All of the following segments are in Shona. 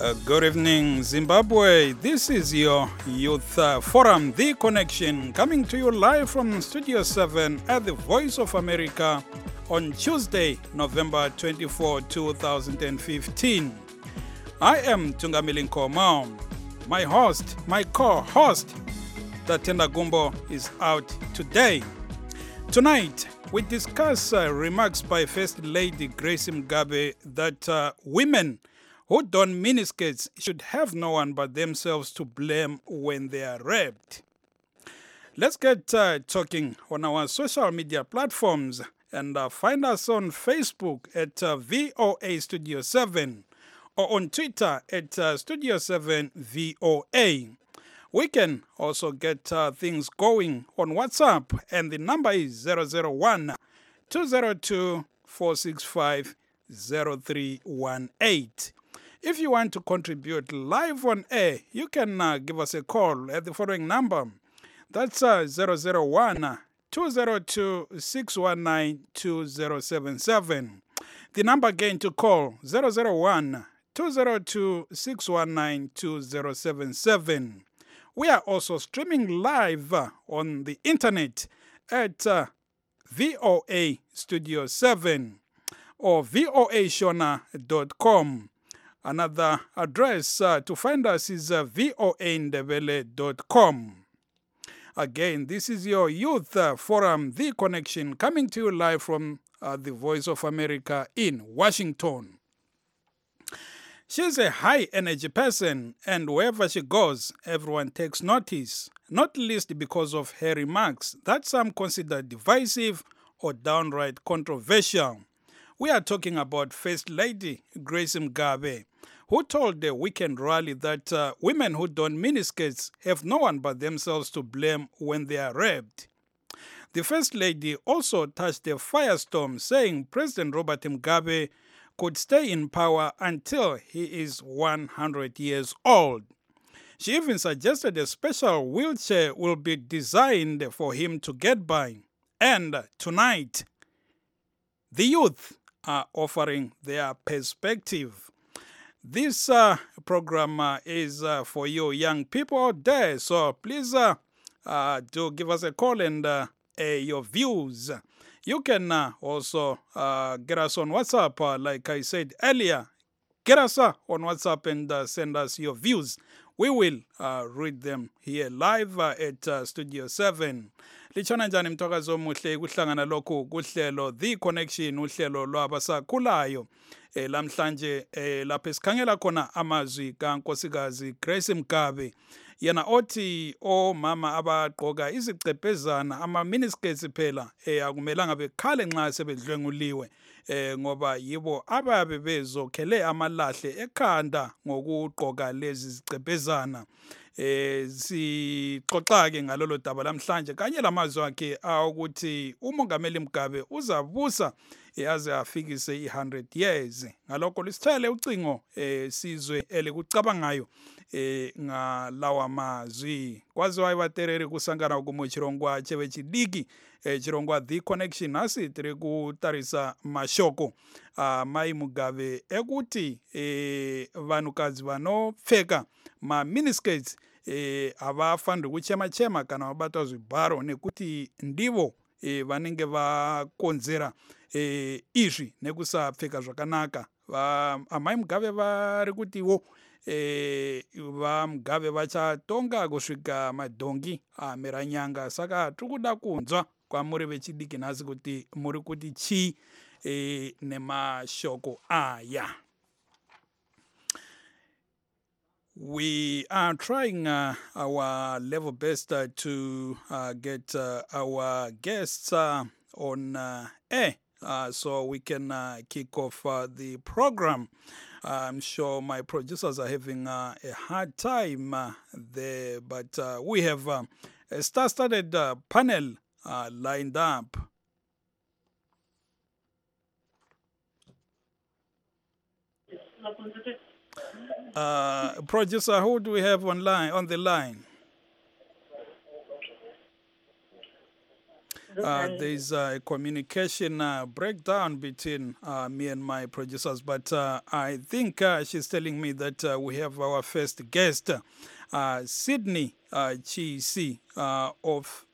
Good evening, Zimbabwe. This is your Youth Forum, The Connection, coming to you live from Studio 7 at the Voice of America on Tuesday, November 24, 2015. I am Tungamili Nkomo. My co-host, Tatenda Gumbo, is out today. Tonight, we discuss remarks by First Lady Grace Mugabe that women who don miniskirts should have no one but themselves to blame when they are raped. Let's get talking on our social media platforms and find us on Facebook at VOA Studio 7 or on Twitter at Studio 7 VOA. We can also get things going on WhatsApp, and the number is 001 202 465 0318. If you want to contribute live on air, you can give us a call at the following number. That's 001 202 619 2077. The number again to call 001 202 619 2077. We are also streaming live on the internet at VOA Studio 7 or voashona.com. Another address to find us is voandebele.com. Again, this is your Youth Forum, The Connection, coming to you live from the Voice of America in Washington. She's a high-energy person, and wherever she goes, everyone takes notice, not least because of her remarks that some consider divisive or downright controversial. We are talking about First Lady Grace Mugabe, who told the weekend rally that women who don miniskirts have no one but themselves to blame when they are raped. The First Lady also touched a firestorm, saying President Robert Mugabe could stay in power until he is 100 years old. She even suggested a special wheelchair will be designed for him to get by. And tonight, the youth are offering their perspective. This program is for you young people out there, so please do give us a call and your views. You can also get us on WhatsApp, like I said earlier. Get us on WhatsApp and send us your views. We will read them here live at Studio 7. Lichona njani mtokazo muhle kuhlangana lokhu kuhlelo The Connection, uhlelo lwabasakhulayo. Lamhlanje lapho sikhangela khona amazwi kaNkosikazi Grace Mugabe. Yena othi omama abagqoka izicepezana ama-miniskirts phela akumelanga bekhale nxa sebedlwenguliwe ngoba yibo ababe bezokhele amalahle ekhanda ngokugqoka lezi zicepezana. Sixoxa-ke ngalolo daba lamhlanje kanye lamazwi akhe ukuthi uMongameli Mugabe uzabusa aze afikise 100 years. Ngalokho lisithele ucingo sizwe elikucabangayo ngalawa mazwi. Kwaziwa ibatereri kusangana kumo chirongwa cheve chidiki chirongwa The Connection nasi tiri kutarisa mashoko mai Mugabe ekuti vanhukadzi vanopfeka ma-miniskirts avafaniri kuchema-chema kana vabatwa zvibharo nekuti ndivo vanenge vakonzera izvi nekusapfeka zvakanaka. Amai Mugabe vari kutiwo vaMugabe vachatonga kusvika madhongi amera nyanga. Saka tiri kuda kunzwa kwamuri vechidiki nhasi kuti muri kuti chii nemashoko aya. We are trying our level best to get our guests on air so we can kick off the program. I'm sure my producers are having a hard time there, but we have a star-studded panel lined up. Producer, who do we have on the line? There's a communication breakdown between me and my producers, but I think she's telling me that we have our first guest, Sydney Chisi of.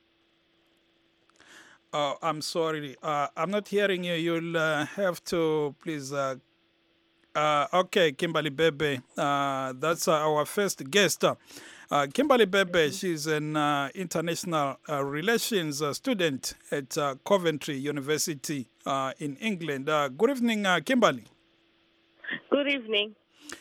I'm sorry, I'm not hearing you. You'll have to please. Okay, Kimberly Bebe, that's our first guest. Kimberly Bebe, she's an international relations student at Coventry University in England. Good evening, Kimberly. Good evening.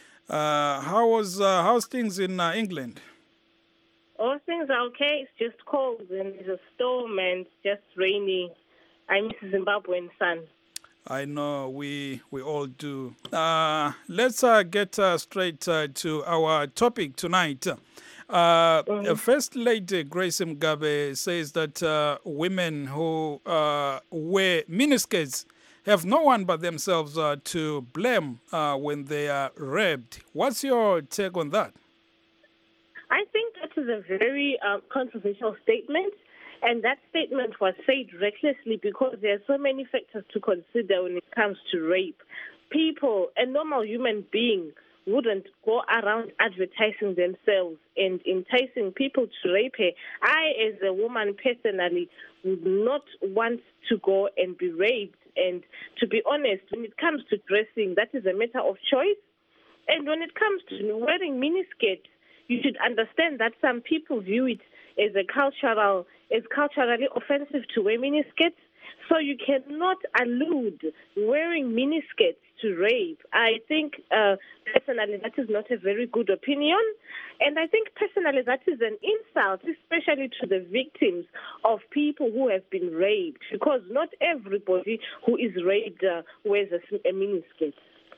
How's things in England? All things are okay. It's just cold and there's a storm and just rainy. I miss Zimbabwean sun. I know we all do. Let's get straight to our topic tonight. First Lady Grace Mugabe says that women who wear miniskirts have no one but themselves to blame when they are raped. What's your take on that? I think that is a very controversial statement. And that statement was said recklessly because there are so many factors to consider when it comes to rape. People, a normal human being, wouldn't go around advertising themselves and enticing people to rape her. I, as a woman personally, would not want to go and be raped. And to be honest, when it comes to dressing, that is a matter of choice. And when it comes to wearing miniskirts, you should understand that some people view it as culturally offensive to wear miniskirts. So you cannot allude wearing miniskirts to rape. I think personally that is not a very good opinion. And I think personally that is an insult, especially to the victims of people who have been raped, because not everybody who is raped wears a miniskirt.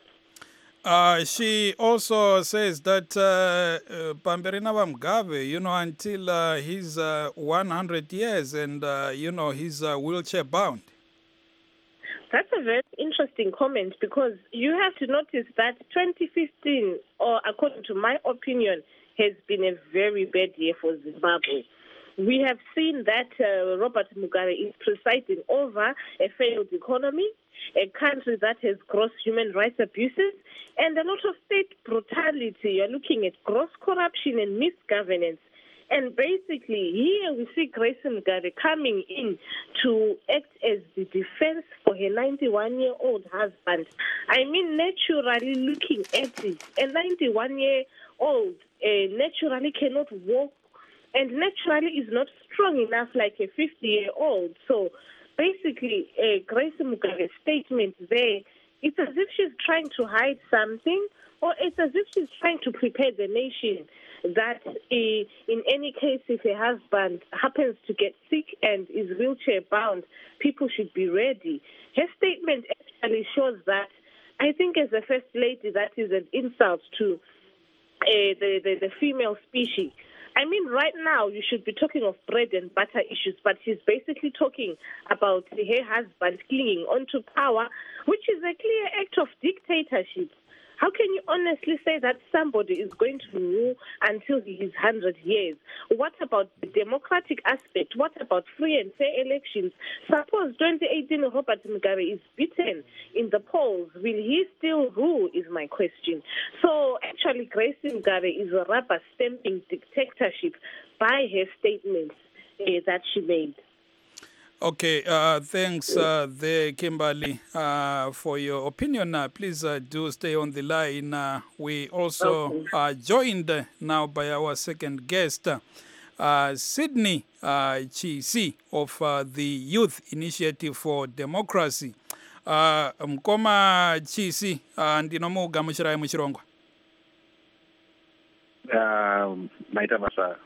She also says that Pamberina Mugabe, until he's 100 years and, he's wheelchair bound. That's a very interesting comment because you have to notice that 2015, or according to my opinion, has been a very bad year for Zimbabwe. We have seen that Robert Mugabe is presiding over a failed economy, a country that has gross human rights abuses, and a lot of state brutality. You're looking at gross corruption and misgovernance. And basically, here we see Grace Mugabe coming in to act as the defense for her 91-year-old husband. I mean, naturally looking at it, a 91-year-old naturally cannot walk and naturally is not strong enough like a 50-year-old. So basically, Grace Mugabe's statement there, it's as if she's trying to hide something, or it's as if she's trying to prepare the nation that in any case, if her husband happens to get sick and is wheelchair bound, people should be ready. Her statement actually shows that, I think as a first lady, that is an insult to the female species. I mean, right now, you should be talking of bread and butter issues, but she's basically talking about her husband clinging onto power, which is a clear act of dictatorship. How can you honestly say that somebody is going to rule until he is 100 years? What about the democratic aspect? What about free and fair elections? Suppose 2018 Robert Mugabe is beaten in the polls. Will he still rule is my question. So actually Grace Mugabe is a rubber stamping dictatorship by her statements that she made. Okay, thanks there, Kimberly, for your opinion. Please do stay on the line. We also are joined now by our second guest, Sydney Chisi of the Youth Initiative for Democracy. Mkoma Chisi, ndinomugamuchirai muchirongwa. Maita basa.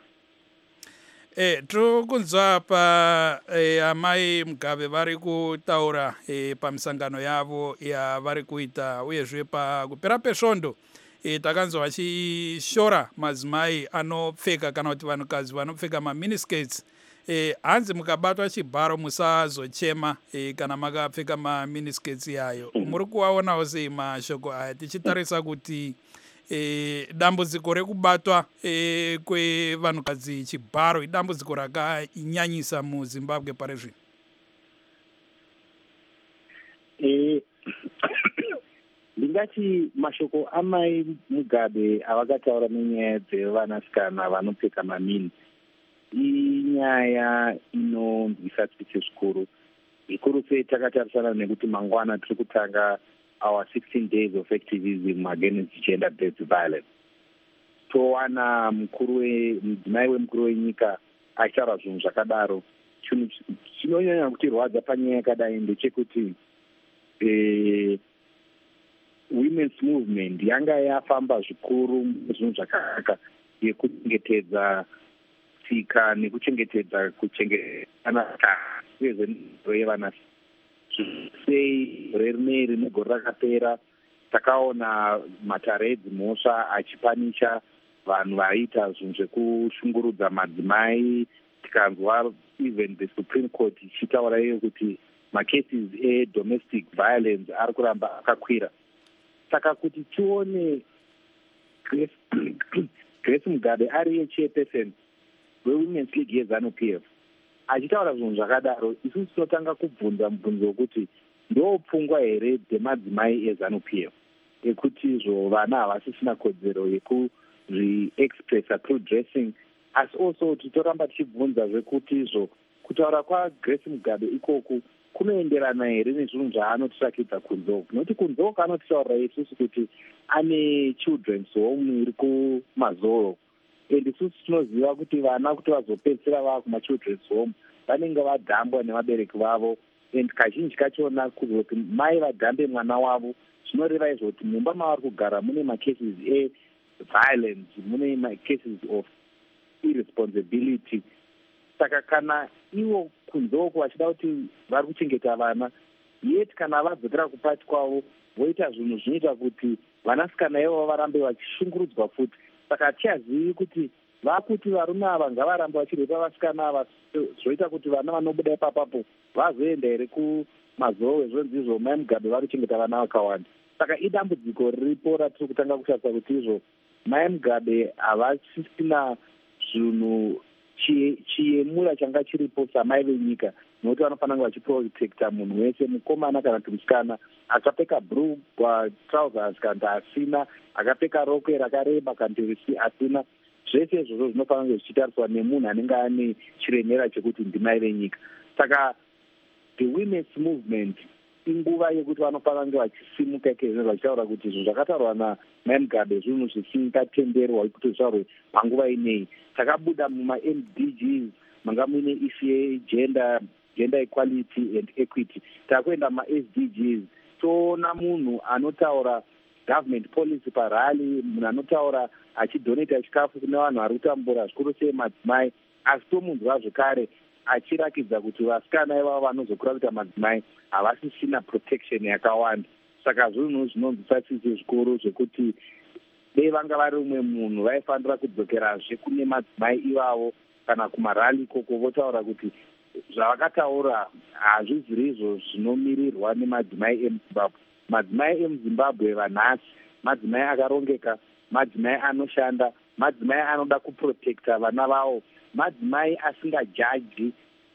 Tiri kunzwa pa amai Mugabe vari kutaura pamisangano yavo yavari kuita uyezve pakupera pesvondo takanzwa vachishora madzimai anopfeka kana kuti vanhukadzi vanopfeka maminiskirts. Hanzi mukabatwa chibharo musazochema kana makapfeka maminiskirts yayo. Muri kuvaonawo sei mashoko aya tichitarisa kuti dambudziko rekubatwa kwevanhukadzi chibharo idambudziko rakanyanyisa muzimbabwe pari zvino. Ndingati mashoko amai Mugabe avakataura nenyaya dzevanasikana vanopfeka mamini inyaya inonzwisa tsitsi zvikuru. Zvikuru sei takatarisana nekuti mangwana tiri kutanga our 16 days of activism against gender based violence. Towana mudzimai wemukuru wenyika achitaura zvinhu zvakadaro. Chinhu chinonyanya kutirwadza panyaya yakadai ndechekuti women's movement yanga yafamba zvikuru zvinhu zvakanaka yekuchengetedza tsika nekuchengetedza uyezve yevana. Sei rerinei rinogore rakapera takaona mataredzi mhosva achipanisha vanhu vaiita zvinhu zvekushungurudza madzimai, tikanzwa even the Supreme Court ichitaura iyo kuti macases edomestic violence ari kuramba akakwira. Saka kuti tione Grace Mugabe ari chairperson weWomen's League yeZANU-PF achitaura zvinhu zvakadaro, isusu tinotanga kubvunza mubvunzo wekuti ndopfungwa here dzemadzimai eZANU-PF ekuti izvo vana havasisina kodzero yekuzviexpressa through dressing, asi also titoramba tichibvunza zvekuti izvo kutaura kwaGrace Mugabe ikoku kunoenderana here nezvinhu zvaanotirakidza kunzoko. Nokuti kunzoko anotitaurira isusu kuti ane children's home iri kuMazoro, and isusu tinoziva kuti vana kuti vazopedzisira vava kumachildren's home vanenge vadhambwa nevabereki vavo, and kazhinji kachona kuzoti mai vadhambe mwana wavo zvinoreva izvo kuti mumba mavari kugara mune macases eviolence, mune macases of irresponsibility. Saka kana ivo kunzoko vachida kuti vari kuchengeta vana, yet kana vadzokera kupati kwavo voita zvinhu zvinoita kuti vanasikana ivo varambe vachishungurudzwa futi. Saka hatichazivi kuti vakuti varume ava ngavarambe vachirepa vasikana ava zvoita kuti vana vanobuda ipapapo vazoenda here kuMazoro zvonzi izvo mai Mugabe vari kuchengeta vana vakawanda. Saka idambudziko riripo ratiri kutanga kutarisa kuti izvo mai Mugabe havasisina zvinhu chiyemura changa chiripo samai venyika, nokuti vanofanira kunge vachiprotecta munhu wese, mukomana kana kuti musikana, akapfeka bhurugwa trousers kana kuti asina, akapfeka rokwe rakareba kana kuti asina. Zvese izvozvo zvinofanira kunge zvichitariswa nemunhu anenge ane chiremera chekuti ndimai venyika. Saka the women's movement inguva yekuti vanofanira kunge vachisimuka kezvino vachitaura kuti izvo zvakataurwa namai Mugabe zvinhu zvisingatenderwa kuti zvitaurwe panguva inei. Takabuda muma-MDGs manga muine issue yegender equality and equity. Takuenda ma-SDGs toona munhu anotaura government policy parali, munhu anotaura achidonata chikafu kune vanhu vari kutambura zvikuru sei madzimai, asi tomunzwa zvekare achirakidza kuti vasikana ivavo vanozokura kuita madzimai havasisina protection yakawanda. Saka zvinhu zvinonzwisa tsitsi zvikuru zvekuti dei vanga vari umwe munhu vaifanira kudzokerazve kune madzimai ivavo kana kumarali ikoko votaura kuti zvavakataura hazviziri izvo zvinomirirwa nemadzimai emuzimbabwe. Madzimai emuzimbabwe vanhasi madzimai akarongeka, madzimai anoshanda, madzimai anoda kuprotekta vana vavo, madzimai asingajaji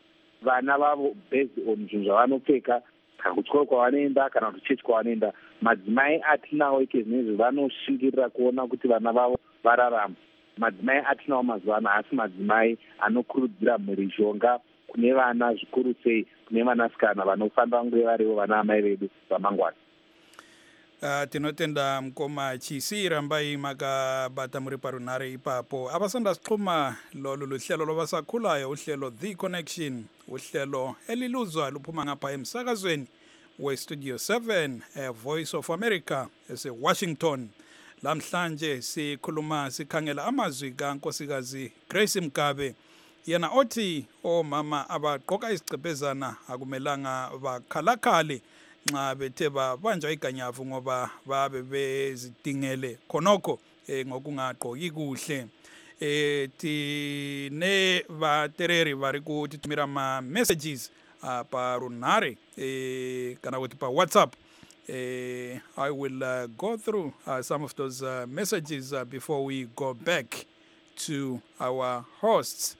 vana vavo based on zvinhu zvavanopfeka kana kuchikoro kwavanoenda kana kuti chechi kwavanoenda. Madzimai atinawo ikezvinezvi vanoshingirira kuona kuti vana vavo vararama. Madzimai atinawo mazuva ano haasi madzimai anokurudzira mhurishonga kune vana, zvikuru sei kune vanasikana vanofanira kunge varivo vana amai vedu vamangwana. Tinotenda mukoma Chisi, rambai makabata muri parunare ipapo. Abasanda sixhuma lolu luhlelo lobasakhulayo, uhlelo The Connection, uhlelo eliluzwa luphuma ngapha emsakazweni we-Studio 7 Voice of America ese-Washington. Lamhlanje sikhuluma sikhangela amazwi kaNkosikazi Grace Mugabe, yena othi omama abaqoka isicepezana akumelanga bakhalakhale nxa bethe babanjwa iganyavu ngoba babe bezidingele khonokho ngokungaqoki kuhle. Tine vatereri vari kutitumira ma-messages pa runare kana kuti pa WhatsApp I will go through some of those messages before we go back to our hosts,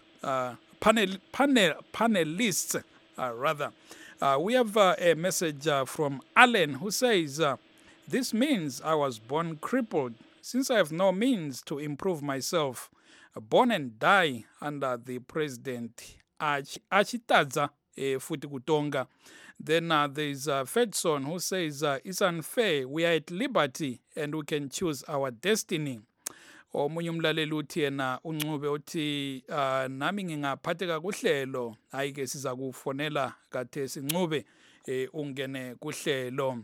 panelists, rather. We have a message from Alan who says, this means I was born crippled. Since I have no means to improve myself, born and die under the president achitadza futi kutonga. Then there's Fedson who says, it's unfair. We are at liberty and we can choose our destiny. Omunye umlaleli uthi yena uNcube uthi nami ngingaphatheka kuhlelo, hayi ke siza kufonela kathesi Ncube ungene kuhlelo.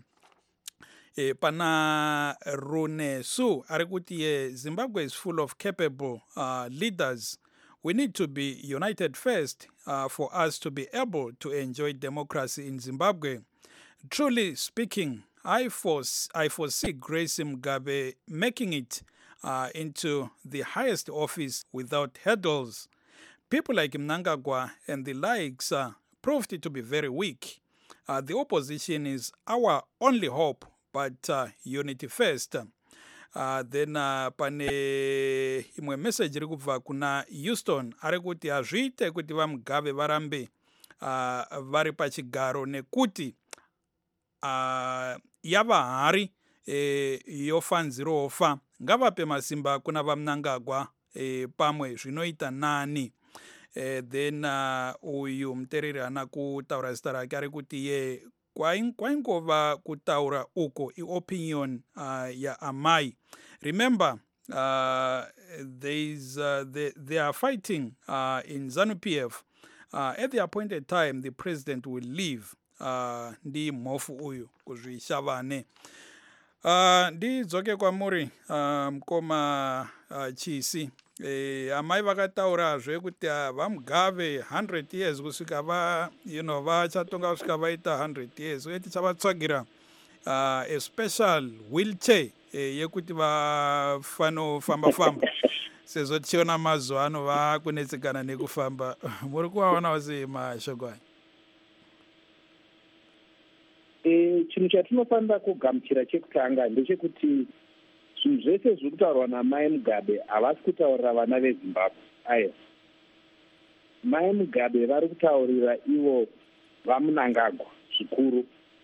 Pana Rune Su ari kuti Zimbabwe is full of capable leaders. We need to be united first for us to be able to enjoy democracy in Zimbabwe. Truly speaking, I foresee Grace Mugabe making it into the highest office without hurdles. People like Mnangagwa and the likes proved to be very weak. The opposition is our only hope, but unity first. Then pane imwe message iri kubva kuna Houston ari kuti hazviite kuti vaMugabe varambe vari pachigaro nekuti yava hari yofanzirofa. Ngavape masimba kuna vaMnangagwa pamwe zvinoita nani. Then uyu muteereri hana kutaura zita rake ari kuti kwaingova kutaura uko opinion yaamai. Remember, they are fighting in ZANU-PF. At the appointed time, the president will leave. Ndi mhofu uyu kuzvishavane. Ndidzoke kwamuri mukoma Chisi. Amai vakataurazve kuti vaMugabe 100 years kusvika vachatonga kusvika vaita 100 years uye tichavatsvagira a special wheelchair yekuti vafanofamba sezvo tichiona mazuva ano vakunetsekana nekufamba. Muri kuvaonawo sei mashoko aya? Chinhu chatinofanira kugamuchira chekutanga ndechekuti zvinhu zvese zviri kutaurwa namai Mugabe havasi kutaurira vana veZimbabwe. Aiwa, mai Mugabe vari kutaurira ivo vaMnangagwa zvikuru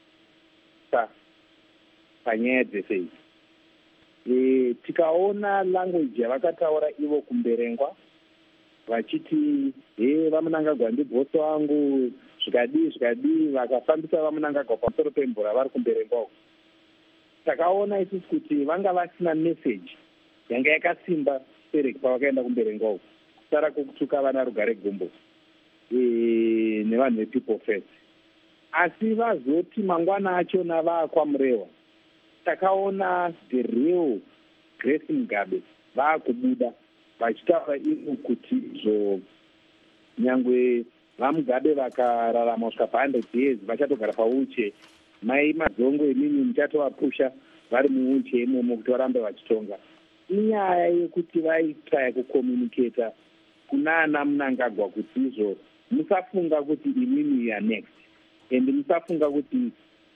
panyaya dzese idzi. Tikaona language yavakataura ivo kumberengwa vachiti vaMnangagwa ndibhosi wangu zvikadii vakafambisa vaMnangagwa pamusoro pemvura vari kumberengwa uko. Takaona isusu kuti vanga vasina message yanga yakasimba sereki pavakaenda kumberengwa uko, kusara kwokutuka vana rugare gumbo nevanhu vepeople first. Asi vazoti mangwana achona vaakwaMurehwa, takaona the real Grace Mugabe vaakubuda vachitaura ivo kuti nyangwe vaMugabe vakararama kusvika pa100 years vachatogara pawheelchair. Mai Madzongo emini muchatovapusha vari muwheelchair imomo kuti varambe vachitonga. Inyaya yekuti vaitaya kucommunicata kuna ana Mnangagwa kuti musafunga kuti imimi ya next, and musafunga kuti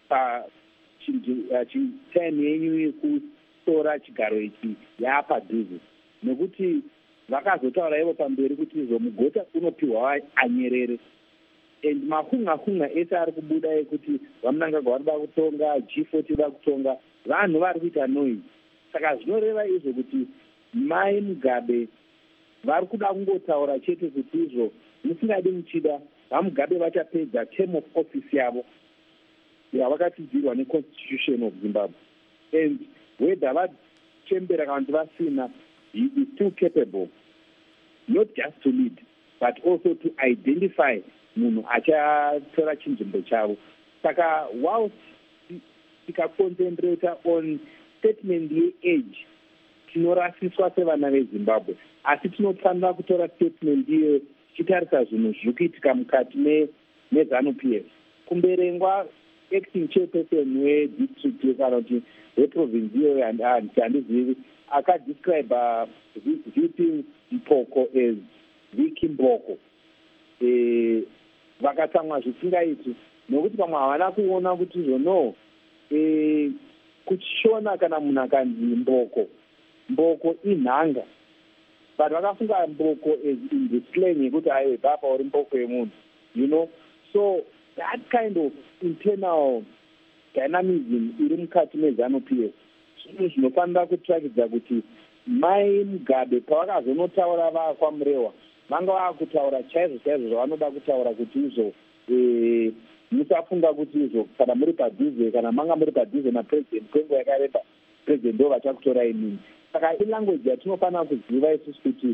time yenyu yekutora chigaro ichi yaapadhuze, nekuti vakazotaura ivo pamberi kuti mugota unopiwa anyerere. And mahunga ese ari kubuda ekuti vaMnangagwa vari kuda kutonga, G40 vari kutonga, vanhu vari kuita noise. Saka zvinoreva izvo kuti mai Mugabe vari kuda kungotaura chete kuti musingadi muchida vaMugabe vachapedza term of office yavo yavakatidzirwa neconstitution of Zimbabwe. And whether vachembera kana kuti vasina, he is still capable not just to lead but also to identify munhu achatora chinzvimbo chavo. Saka whilst tikaconcentrata on statement yeage, tinorasiswa sevana veZimbabwe, asi tinofanira kutora statement iyoyo tichitarisa zvinhu zviri kuitika mukati meZANU-PF. Kumberengwa acting chairperson wedistrict kana kuti weprovince iyoyo handizivi akadescribe VP Mpoko as Viki Mboko. Vakatsamwa zvisingaiti nokuti pamwe havana kuona kuti kuchishona kana munhu akanzi mboko inhanga, vanhu vakafunga mboko in the slang yekuti aiwe baba uri mboko yemunhu, you know. So that kind of internal dynamism iri mukati meZANU-PF zvinhu zvinofanira kutsvakidza kuti Mai Mugabe pavakazonotaura vakwamurehwa vanga vakutaura chaizvo chaizvo zvavanoda kutaura kuti izvo musafunga kuti izvo kana muri padhuze kana manga muri padhuze napresident kwenguva yakareba president ndo vachakutora inini. Saka ilanguage yatinofanira kuziva isusu kuti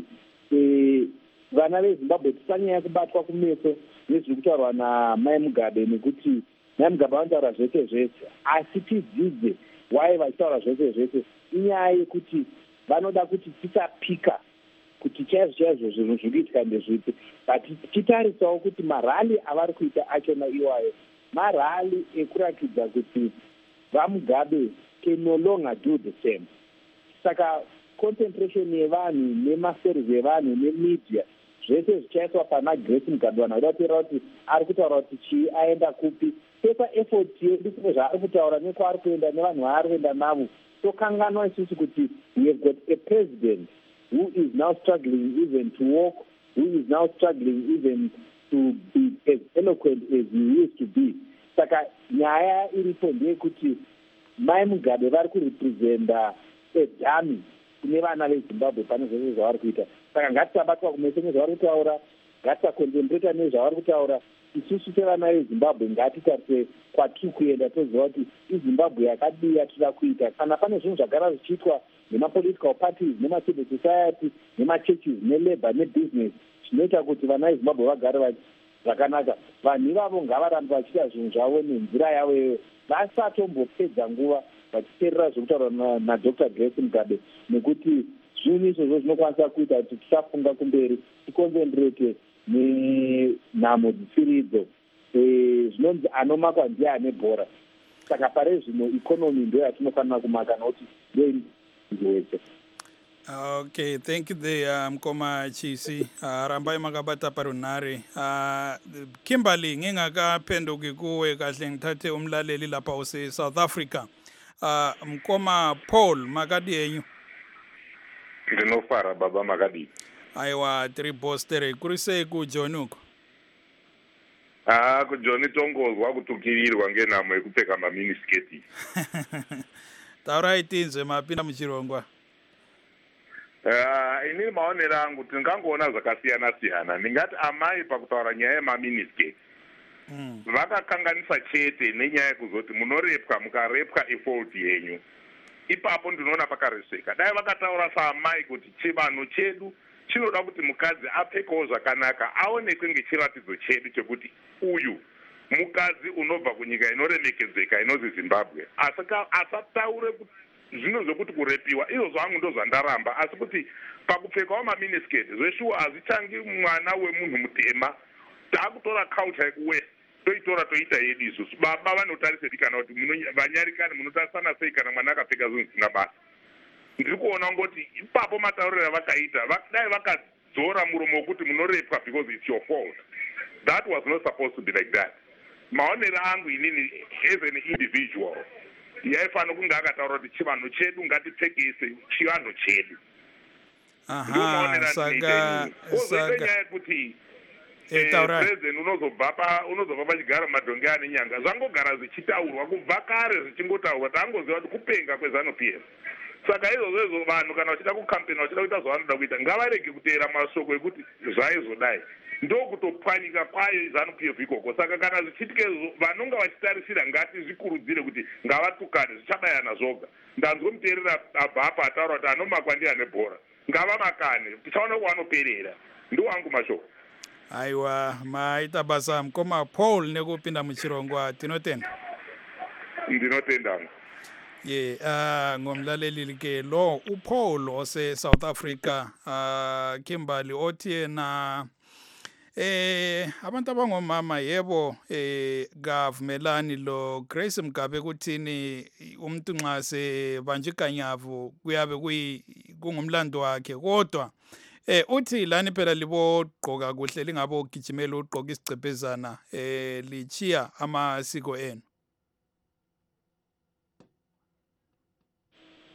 vana veZimbabwe tisanyanya kubatwa kumeso nezviri kutaurwa naMai Mugabe, nekuti Mai Mugabe vanotaura zvese zvese, asi tidzidze why vachitaura zvese zvese. Inyaya yekuti vanoda kuti tisapika kuti chaizvo chaizvo zvinhu zviri kuitika ndezvipi, but titarisawo kuti marali avari kuita achona iwayo marali ekurakidza kuti vaMugabe can no longer do the same. Saka concentration yevanhu nemaservice evanhu nemedia zvese zvichaiswa pana Grace Mugabe. Vanhu vaida kuteera kuti ari kutaura kuti chii, aenda kupi, pesa effort yedu kune zvaari kutaura nekwaari kuenda nevanhu vaari kuenda navo. Tokanganwa isusu kuti we have got a president who is now struggling even to walk, who is now struggling even to be as eloquent as he used to be. Saka nyaya iripo ndeyekuti Mai Mugabe vari kurepresenta edhami kune vana veZimbabwe pane zvese zvavari kuita. Saka ngatisabatwa kumeso nezvavari kutaura, ngatisakonzentreta nezvavari kutaura. Isusu sevana veZimbabwe ngatitarise kwatiri kuenda, toziva kuti iZimbabwe yakadii yatinoda kuita. Kana pane zvinhu zvagara zvichiitwa nemapolitical parties nemacivil society nemachurches nelabor nebusiness zvinoita kuti vana veZimbabwe vagare zvakanaka, vanhu ivavo ngavarambe vachiita zvinhu zvavo nenzira yavo iyoyo vasatombopedza nguva vachiteerera zvekutaurwa naDr. Grace Mugabe, nekuti zvinhu izvozvo zvinokwanisa kuita kuti tisafunga kumberi, tikonzentrete nenhamo dzisiridzo. Zvinonzi anomakwa ndiye ane bhora. Saka pare zvino ikonomi ndo yatinofanira kumaka nokuti ndo wese. Okay, thank you there Mkoma Chisi. Rambai makabata parunare. Kimberly ngingakaphenduki kuwe kahle ngithathe umlaleli lapha use South Africa. Mkoma Paul makadi yenyu. Ndinofara baba makadi. Aiwa 3 bostere kurise ku Jonuko. Ku Joni tongozwa kutukirirwa ngenamo yekupfeka maminisketi. Taura itinzwe mapinda muchirongwa. Ini maonero angu tingangoona zvakasiyana siyana. Ndingati amai pakutaura nyaya yemaminisketi vakakanganisa chete nenyaya yekuzoti munorepwa, mukarepwa ifault yenyu. Ipapo ndinoona pakareseka. Dai vakataura saamai kuti chivanhu chedu chinoda kuti mukadzi apfekawo zvakanaka, aonekwe ngechiratidzo chedu chekuti uyu mukadzi unobva kunyika inoremekedzeka inonzi Zimbabwe. Asataure zvino zvokuti kurepiwa izvo zvangu ndo zvandaramba, asi kuti pakupfekawo maminisketi zveshuwa hazvichangi mwana wemunhu mutema. Taakutora culture yekuwest toitora toita yedu isusu. Baba vanotarisei kana kuti vanyarikani munotarisana sei kana mwana akapfeka zvinhu zvisina basa. Ndiri kuona ngoti ipapo matauriro avakaita dai vakadzora muromo wekuti munorepwa because it's your fault. That was not supposed to be like that. Maonero angu inini as an individual yaifanira kunge akataura kuti chivanhu chedu ngatipfekese chivanhu chedu. Saka nyaya yekuti president unozobva pachigaro madhonge ane nyanga zvangogara zvichitaurwa kubva kare, zvichingotaurwa tangoziva kuti kupenga kweZANU-PF. Saka izvozvo vanhu kana vachida kukampeni vachida kuita zvavanoda kuita ngavarege kuteera mashoko ekuti zvaizodai, ndokutopwanyika kwayo ZANU-PF ikoko. Saka kana zvichiitika vanonga vachitarisira ngatizvikurudzire kuti ngavatukane, zvichabayana zvoga. Ndanzwe muteerera abva apa ataura kuti anomakwa ndiye ane bhora, ngavamakane tichaona kwavanoperera. Ndowangu mashoko. Aiwa maita basa Mkoma Paul nekupinda muchirongwa tinotenda. Ndinotenda. Ngomlaleli ke lo uPaul ose South Africa. Kimberly othi yena abantu abangomama yebo kavumelani lo Grace Mugabe kuthini umuntu nxa sebanje iganyavu kuyabe kungumlando wakhe, kodwa uthi lani phela libogqoka kuhle lingabo gijimela ugqoka isicepezana lichiya amasiko enu.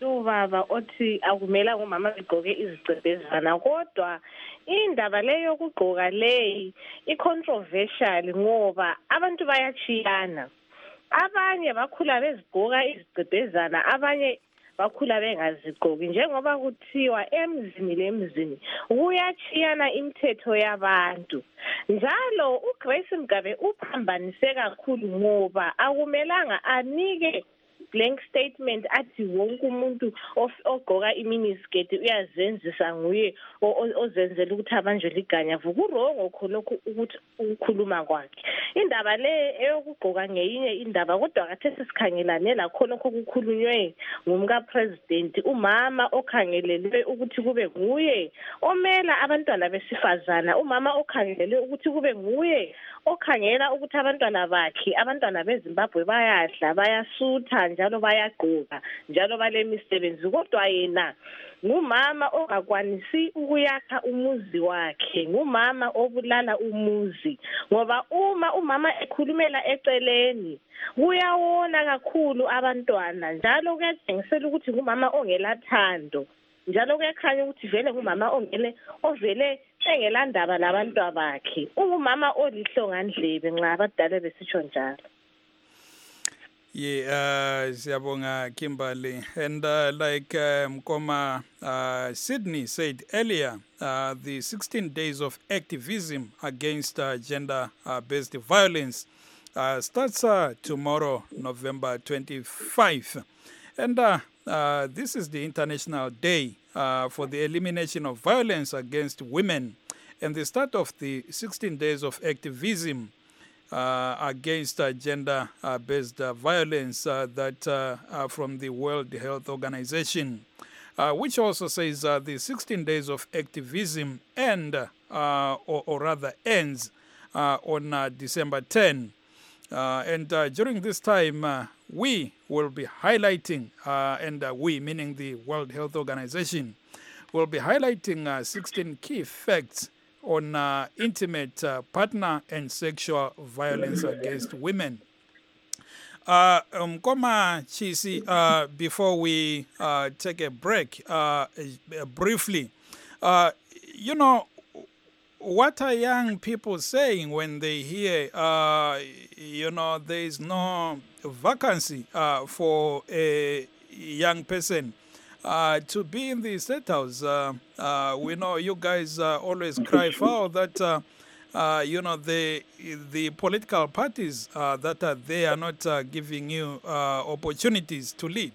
ubaba othi akumela ngumama begqoke izicebezana, kodwa indaba leyo yokugqoka leyi i-controversial ngoba abantu bayachiyana. Abanye bakhula bezigqoka izicebezana, abanye bakhula bengazigqoki. Njengoba kuthiwa emzini lemzini kuyachiyana imithetho yabantu. Njalo uGrace Mgabe uphambanise kakhulu ngoba akumelanga anike blank statement athi wonke umuntu ogqoka iminiskirt uyazenzisa nguye ozenzela ukuthi abanjwe liganyavu. Kurongo khonokho ukuthi ukukhuluma kwakhe. Indaba le eyokugqoka ngeyinye indaba, kodwa kathesi sikhangelane lakhonokho kukhulunywe ngumka president, umama okhangelelwe ukuthi kube nguye omela abantwana besifazana, umama okhangelelwe ukuthi kube nguye okhangela ukuthi abantwana bakhe, abantwana beZimbabwe bayadla, bayasutha, njalo bayagqoka, njalo balemisebenzi. Kodwa yena ngumama ongakwanisi ukuyakha umuzi wakhe, ngumama obulala umuzi. Ngoba uma umama ekhulumela eceleni uyawona kakhulu abantwana, njalo kuyatshengisela ukuthi ngumama ongelathando, njalo kuyakhanya ukuthi vele ngumama ovele engelandaba labantwana bakhe. Ungumama olihlongandlebe nxa abadala besitsho njalo. Yeah, siyabonga Kimberly. And like Mkoma Sydney said earlier, the 16 days of activism against gender-based violence starts tomorrow, November 25. And this is the International Day for the elimination of violence against women. And the start of the 16 days of activism against gender-based violence that from the World Health Organization, which also says the 16 days of activism end, or rather ends, on December 10. And during this time, we will be highlighting, and we, meaning the World Health Organization, will be highlighting 16 key facts on intimate partner and sexual violence against women. Mkoma Chisi, before we take a break, briefly, you know, what are young people saying when they hear, you know, there is no vacancy for a young person to be in the State House? We know you guys always cry foul that, you know, the political parties that are there are not giving you opportunities to lead.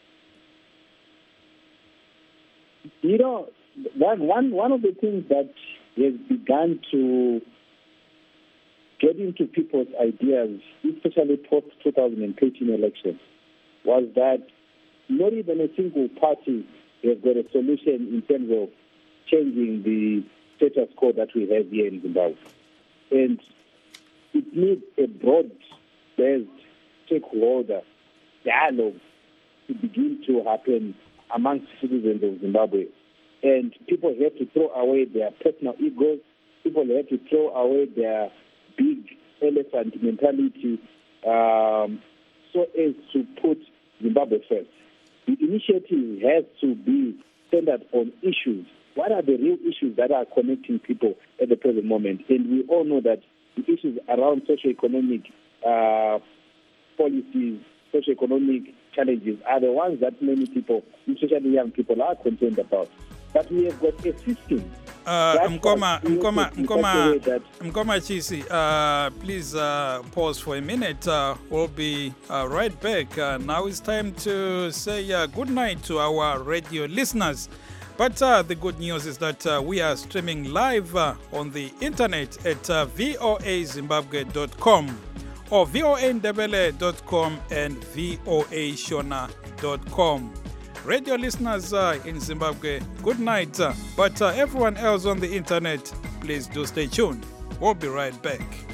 You know, one of the things that has begun to get into people's ideas, especially post-2013 elections, was that not even a single party has got a solution in terms of changing the status quo that we have here in Zimbabwe. And it needs a broad-based stakeholder dialogue to begin to happen amongst citizens of Zimbabwe. And people have to throw away their personal egos. People have to throw away their big elephant mentality so as to put Zimbabwe first. The initiative has to be centered on issues. What are the real issues that are connecting people at the present moment? And we all know that the issues around socioeconomic policies, socioeconomic challenges are the ones that many people, especially young people, are concerned about. But we have got a system. Mkoma Chisi, please pause for a minute. We'll be right back. Now it's time to say good night to our radio listeners. But the good news is that we are streaming live on the internet at voazimbabwe.com or voandebele.com and voashona.com. Radio listeners in Zimbabwe, good night. But everyone else on the internet, please do stay tuned. We'll be right back.